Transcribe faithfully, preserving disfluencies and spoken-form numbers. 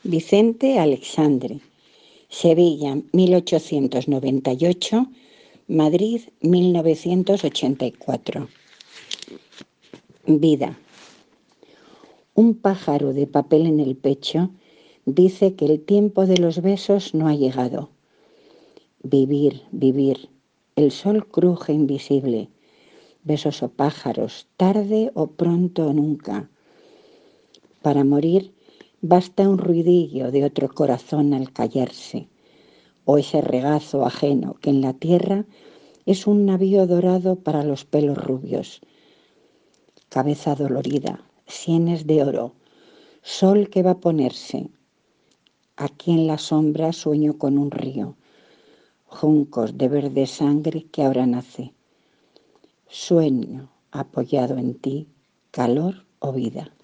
Vicente Alexandre, Sevilla mil ochocientos noventa y ocho, Madrid mil novecientos ochenta y cuatro. Vida. Un pájaro de papel en el pecho dice que el tiempo de los besos no ha llegado. Vivir, vivir, el sol cruje invisible. Besos o pájaros, tarde o pronto o nunca. Para morir basta un ruidillo de otro corazón al callarse, o ese regazo ajeno que en la tierra es un navío dorado para los pelos rubios. Cabeza dolorida, sienes de oro, sol que va a ponerse. Aquí en la sombra sueño con un río, juncos de verde sangre que ahora nace. Sueño apoyado en ti, calor o vida.